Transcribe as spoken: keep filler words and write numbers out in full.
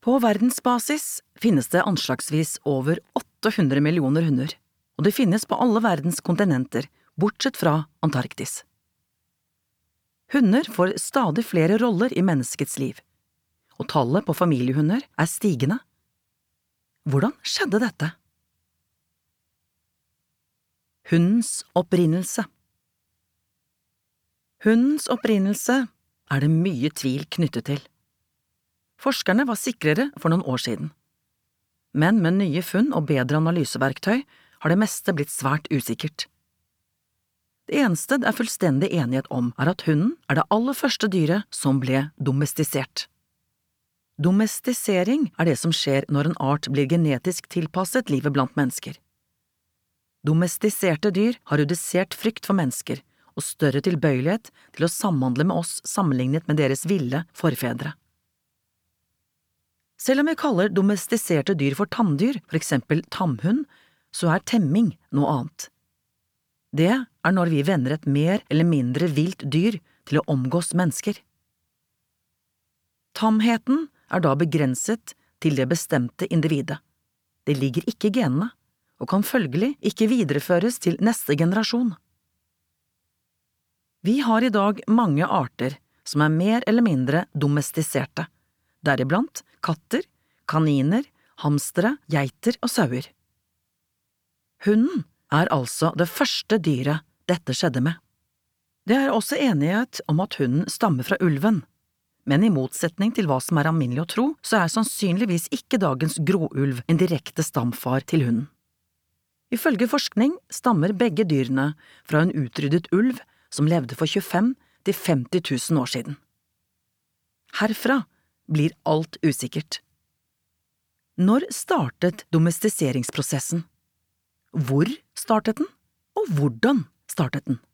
På verdensbasis finnes det anslagsvis over åtte hundre millioner hunder, og det finnes på alle verdens kontinenter, bortsett fra Antarktis. Hunder får stadig flere roller i menneskets liv, og tallet på familiehunder er stigende. Hvordan skjedde dette? Hundens opprinnelse. Hundens opprinnelse er det mye tvil knyttet til. Forskerne var sikrere for noen år siden. Men med nye funn og bedre analyseverktøy har det meste blitt svært usikkert. Det eneste det er fullstendig enighet om er at hunden er det aller første dyret som ble domestisert. Domestisering er det som skjer når en art blir genetisk tilpasset livet blant mennesker. Domestiserte dyr har redusert frykt for mennesker og større tilbøyelighet til å samhandle med oss sammenlignet med deres ville forfedre. Selv om vi kaller domestiserte dyr for tamdyr, for eksempel tamhund, så er temming noe annet. Det er når vi vender et mer eller mindre vilt dyr til å omgås mennesker. Tamheten er da begrenset til det bestemte individet. Det ligger ikke i genene, og kan følgelig ikke videreføres til neste generasjon. Vi har i dag mange arter som er mer eller mindre domestiserte, deriblant katter, kaniner, hamstere, geiter og sauer. Hunden er altså det første dyret dette skjedde med. Det er også enighet om at hunden stammer fra ulven, men i motsetning til hva som er alminnelig å tro, så er sannsynligvis ikke dagens gråulv en direkte stamfar til hunden. Ifølge forskning stammer begge dyrene fra en utryddet ulv som levde for tjuefem til femti tusen år siden. Herfra blir alt usikkert. Når startet domestiseringsprosessen? Hvor startet den, og hvordan startet den?